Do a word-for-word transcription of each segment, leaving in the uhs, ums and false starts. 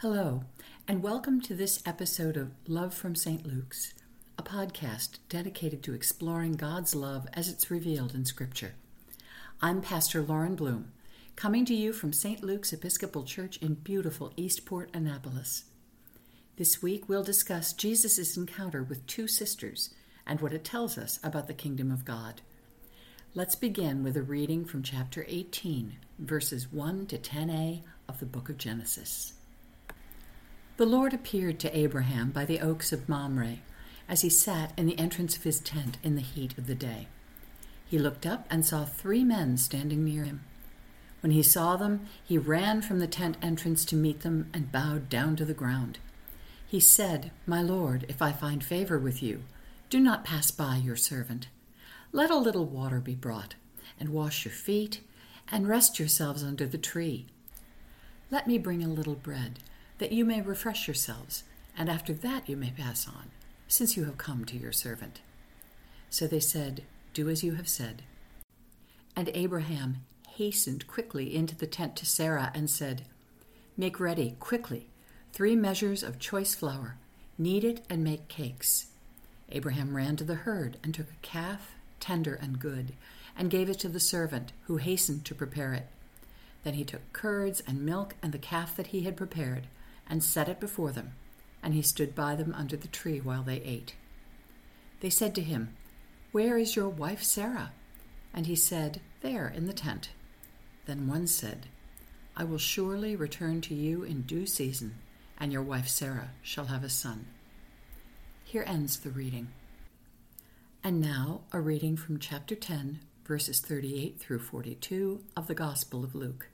Hello, and welcome to this episode of Love from Saint Luke's, a podcast dedicated to exploring God's love as it's revealed in Scripture. I'm Pastor Lauren Bloom, coming to you from Saint Luke's Episcopal Church in beautiful Eastport, Annapolis. This week we'll discuss Jesus' encounter with two sisters and what it tells us about the kingdom of God. Let's begin with a reading from chapter eighteen, verses one to ten a of the book of Genesis. The Lord appeared to Abraham by the oaks of Mamre, as he sat in the entrance of his tent in the heat of the day. He looked up and saw three men standing near him. When he saw them, he ran from the tent entrance to meet them and bowed down to the ground. He said, "My Lord, if I find favor with you, do not pass by your servant. Let a little water be brought, and wash your feet, and rest yourselves under the tree. Let me bring a little bread, that you may refresh yourselves, and after that you may pass on, since you have come to your servant." So they said, "Do as you have said." And Abraham hastened quickly into the tent to Sarah and said, "Make ready, quickly, three measures of choice flour. Knead it and make cakes." Abraham ran to the herd and took a calf, tender and good, and gave it to the servant, who hastened to prepare it. Then he took curds and milk and the calf that he had prepared, and set it before them, and he stood by them under the tree while they ate. They said to him, "Where is your wife Sarah?" And he said, "There, in the tent." Then one said, "I will surely return to you in due season, and your wife Sarah shall have a son." Here ends the reading. And now a reading from chapter ten, verses thirty-eight through forty-two of the Gospel of Luke.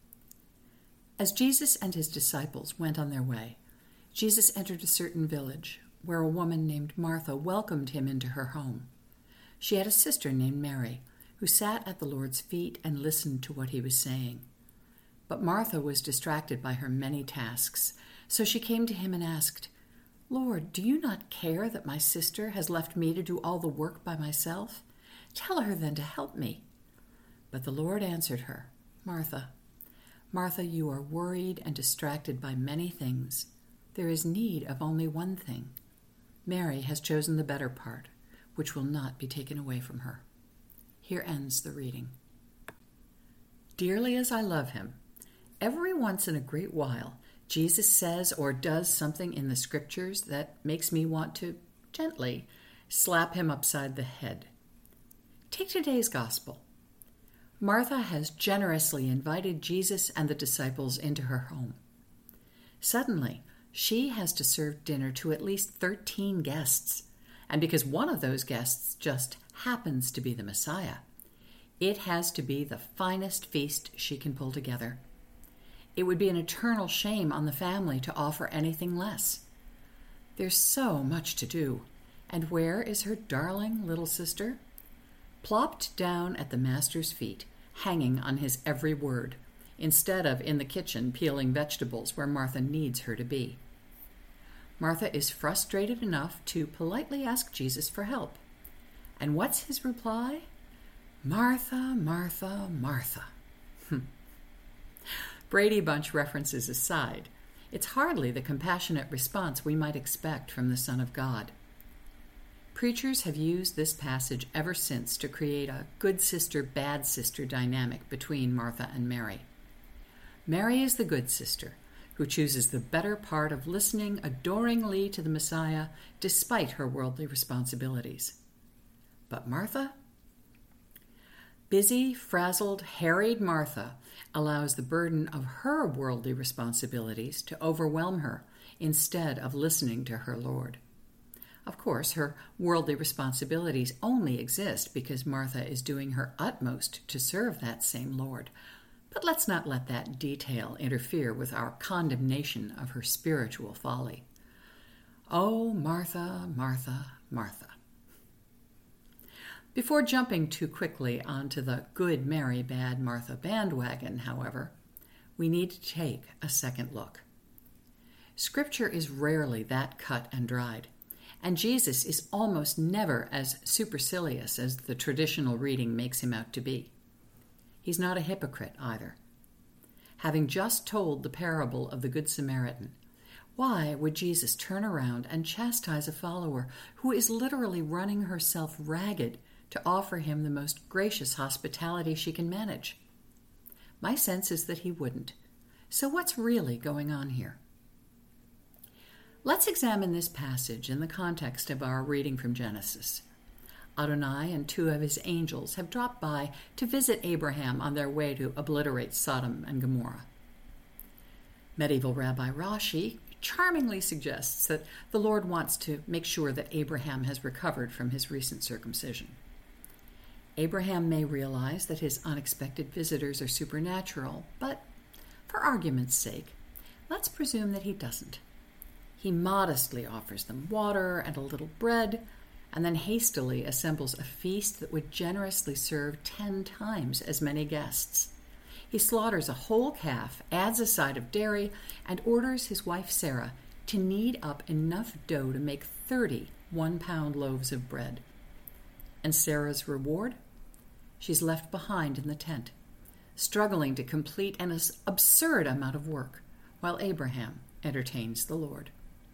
As Jesus and his disciples went on their way, Jesus entered a certain village, where a woman named Martha welcomed him into her home. She had a sister named Mary, who sat at the Lord's feet and listened to what he was saying. But Martha was distracted by her many tasks, so she came to him and asked, "Lord, do you not care that my sister has left me to do all the work by myself? Tell her then to help me." But the Lord answered her, "Martha, Martha, you are worried and distracted by many things. There is need of only one thing. Mary has chosen the better part, which will not be taken away from her." Here ends the reading. Dearly as I love him, every once in a great while, Jesus says or does something in the Scriptures that makes me want to gently slap him upside the head. Take today's Gospel. Martha has generously invited Jesus and the disciples into her home. Suddenly, she has to serve dinner to at least thirteen guests, and because one of those guests just happens to be the Messiah, it has to be the finest feast she can pull together. It would be an eternal shame on the family to offer anything less. There's so much to do, and where is her darling little sister? Plopped down at the Master's feet, hanging on his every word, instead of in the kitchen peeling vegetables where Martha needs her to be. Martha is frustrated enough to politely ask Jesus for help. And what's his reply? "Martha, Martha, Martha." Brady Bunch references aside, it's hardly the compassionate response we might expect from the Son of God. Preachers have used this passage ever since to create a good sister, bad sister dynamic between Martha and Mary. Mary is the good sister, who chooses the better part of listening adoringly to the Messiah despite her worldly responsibilities. But Martha? Busy, frazzled, harried Martha allows the burden of her worldly responsibilities to overwhelm her instead of listening to her Lord. Of course, her worldly responsibilities only exist because Martha is doing her utmost to serve that same Lord. But let's not let that detail interfere with our condemnation of her spiritual folly. Oh, Martha, Martha, Martha. Before jumping too quickly onto the good Mary, bad Martha bandwagon, however, we need to take a second look. Scripture is rarely that cut and dried, and Jesus is almost never as supercilious as the traditional reading makes him out to be. He's not a hypocrite either. Having just told the parable of the Good Samaritan, Why would Jesus turn around and chastise a follower who is literally running herself ragged to offer him the most gracious hospitality she can manage? My sense is that he wouldn't. So what's really going on here? Let's examine this passage in the context of our reading from Genesis. Adonai and two of his angels have dropped by to visit Abraham on their way to obliterate Sodom and Gomorrah. Medieval Rabbi Rashi charmingly suggests that the Lord wants to make sure that Abraham has recovered from his recent circumcision. Abraham may realize that his unexpected visitors are supernatural, but for argument's sake, let's presume that he doesn't. He modestly offers them water and a little bread, and then hastily assembles a feast that would generously serve ten times as many guests. He slaughters a whole calf, adds a side of dairy, and orders his wife Sarah to knead up enough dough to make thirty one-pound loaves of bread. And Sarah's reward? She's left behind in the tent, struggling to complete an absurd amount of work, while Abraham entertains the Lord.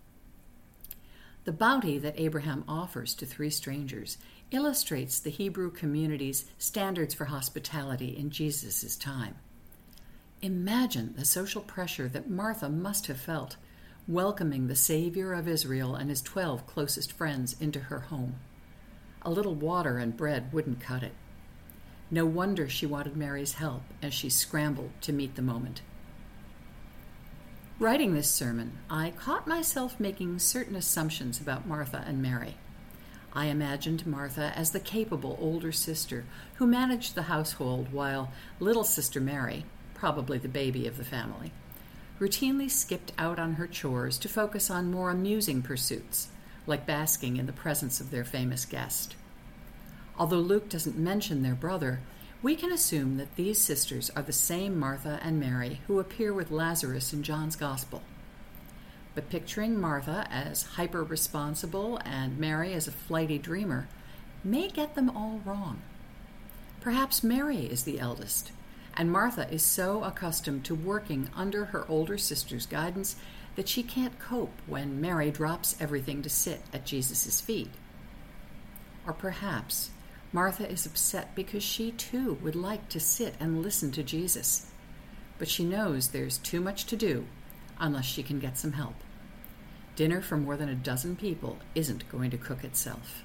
The bounty that Abraham offers to three strangers illustrates the Hebrew community's standards for hospitality in Jesus' time. Imagine the social pressure that Martha must have felt, welcoming the Savior of Israel and his twelve closest friends into her home. A little water and bread wouldn't cut it. No wonder she wanted Mary's help as she scrambled to meet the moment. Writing this sermon, I caught myself making certain assumptions about Martha and Mary. I imagined Martha as the capable older sister who managed the household while little sister Mary, probably the baby of the family, routinely skipped out on her chores to focus on more amusing pursuits, like basking in the presence of their famous guest. Although Luke doesn't mention their brother, we can assume that these sisters are the same Martha and Mary who appear with Lazarus in John's Gospel. But picturing Martha as hyper-responsible and Mary as a flighty dreamer may get them all wrong. Perhaps Mary is the eldest, and Martha is so accustomed to working under her older sister's guidance that she can't cope when Mary drops everything to sit at Jesus' feet. Or perhaps Martha is upset because she too would like to sit and listen to Jesus, but she knows there's too much to do unless she can get some help. Dinner for more than a dozen people isn't going to cook itself.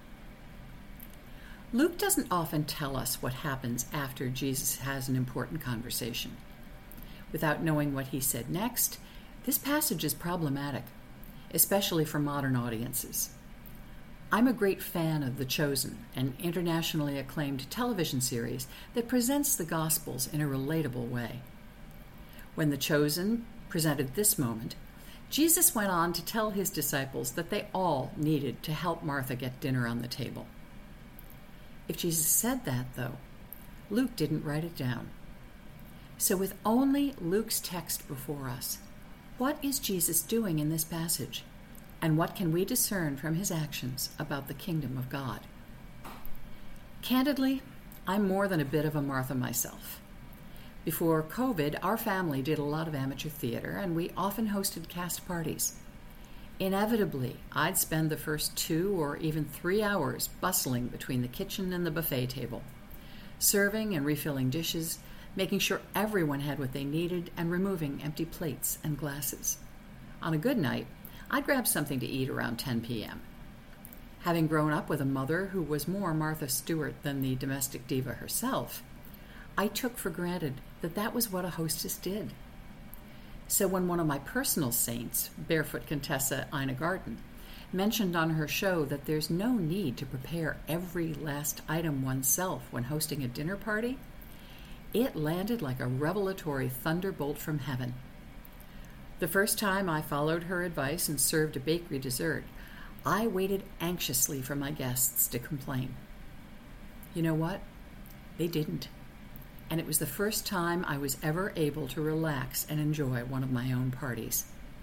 Luke doesn't often tell us what happens after Jesus has an important conversation. Without knowing what he said next, this passage is problematic, especially for modern audiences. I'm a great fan of The Chosen, an internationally acclaimed television series that presents the Gospels in a relatable way. When The Chosen presented this moment, Jesus went on to tell his disciples that they all needed to help Martha get dinner on the table. If Jesus said that, though, Luke didn't write it down. So with only Luke's text before us, what is Jesus doing in this passage? And what can we discern from his actions about the kingdom of God? Candidly, I'm more than a bit of a Martha myself. Before COVID, our family did a lot of amateur theater, and we often hosted cast parties. Inevitably, I'd spend the first two or even three hours bustling between the kitchen and the buffet table, serving and refilling dishes, making sure everyone had what they needed, and removing empty plates and glasses. On a good night, I'd grab something to eat around ten p.m. Having grown up with a mother who was more Martha Stewart than the domestic diva herself, I took for granted that that was what a hostess did. So when one of my personal saints, Barefoot Contessa Ina Garten, mentioned on her show that there's no need to prepare every last item oneself when hosting a dinner party, it landed like a revelatory thunderbolt from heaven. The first time I followed her advice and served a bakery dessert, I waited anxiously for my guests to complain. You know what? They didn't. And it was the first time I was ever able to relax and enjoy one of my own parties.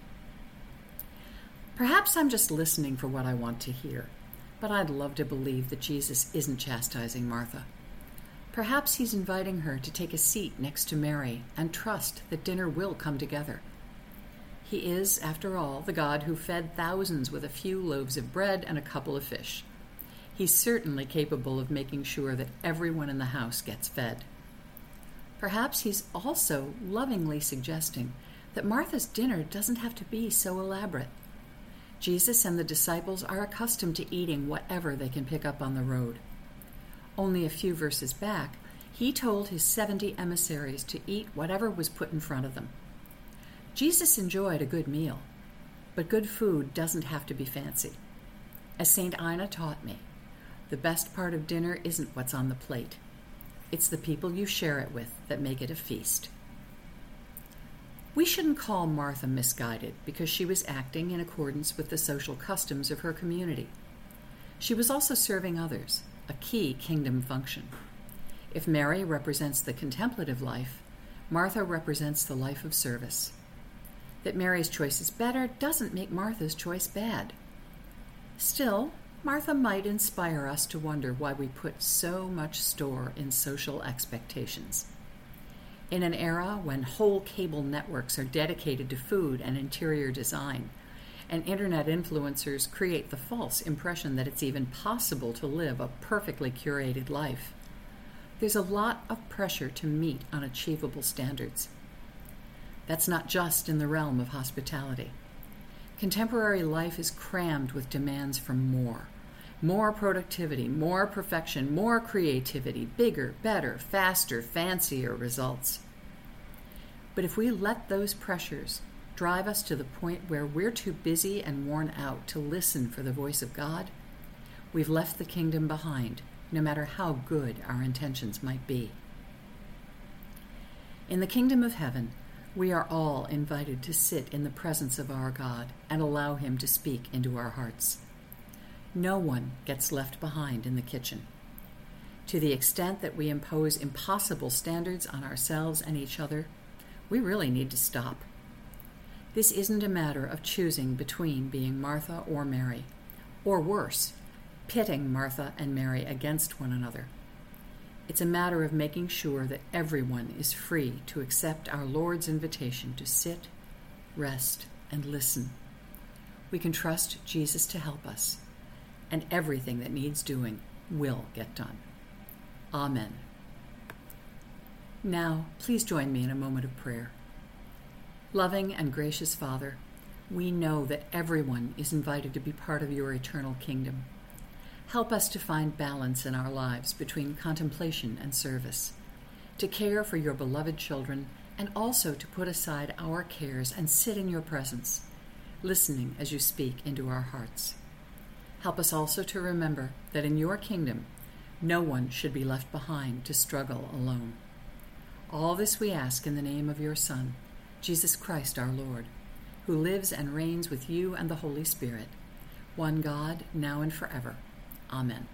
Perhaps I'm just listening for what I want to hear, but I'd love to believe that Jesus isn't chastising Martha. Perhaps he's inviting her to take a seat next to Mary and trust that dinner will come together. He is, after all, the God who fed thousands with a few loaves of bread and a couple of fish. He's certainly capable of making sure that everyone in the house gets fed. Perhaps he's also lovingly suggesting that Martha's dinner doesn't have to be so elaborate. Jesus and the disciples are accustomed to eating whatever they can pick up on the road. Only a few verses back, he told his seventy emissaries to eat whatever was put in front of them. Jesus enjoyed a good meal, but good food doesn't have to be fancy. As Saint Ina taught me, the best part of dinner isn't what's on the plate. It's the people you share it with that make it a feast. We shouldn't call Martha misguided because she was acting in accordance with the social customs of her community. She was also serving others, a key kingdom function. If Mary represents the contemplative life, Martha represents the life of service. That Mary's choice is better doesn't make Martha's choice bad. Still, Martha might inspire us to wonder why we put so much store in social expectations. In an era when whole cable networks are dedicated to food and interior design, and internet influencers create the false impression that it's even possible to live a perfectly curated life, there's a lot of pressure to meet unachievable standards. That's not just in the realm of hospitality. Contemporary life is crammed with demands for more. More productivity, more perfection, more creativity, bigger, better, faster, fancier results. But if we let those pressures drive us to the point where we're too busy and worn out to listen for the voice of God, we've left the kingdom behind, no matter how good our intentions might be. In the kingdom of heaven, we are all invited to sit in the presence of our God and allow him to speak into our hearts. No one gets left behind in the kitchen. To the extent that we impose impossible standards on ourselves and each other, we really need to stop. This isn't a matter of choosing between being Martha or Mary, or worse, pitting Martha and Mary against one another. It's a matter of making sure that everyone is free to accept our Lord's invitation to sit, rest, and listen. We can trust Jesus to help us, and everything that needs doing will get done. Amen. Now, please join me in a moment of prayer. Loving and gracious Father, we know that everyone is invited to be part of your eternal kingdom. Help us to find balance in our lives between contemplation and service, to care for your beloved children, and also to put aside our cares and sit in your presence, listening as you speak into our hearts. Help us also to remember that in your kingdom, no one should be left behind to struggle alone. All this we ask in the name of your Son, Jesus Christ our Lord, who lives and reigns with you and the Holy Spirit, one God, now and forever. Amen.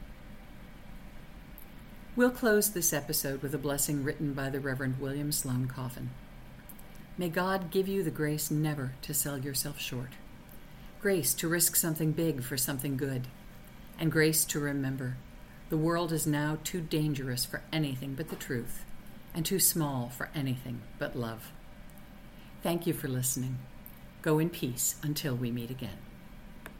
We'll close this episode with a blessing written by the Reverend William Sloane Coffin. May God give you the grace never to sell yourself short, grace to risk something big for something good, and grace to remember the world is now too dangerous for anything but the truth, and too small for anything but love. Thank you for listening. Go in peace until we meet again.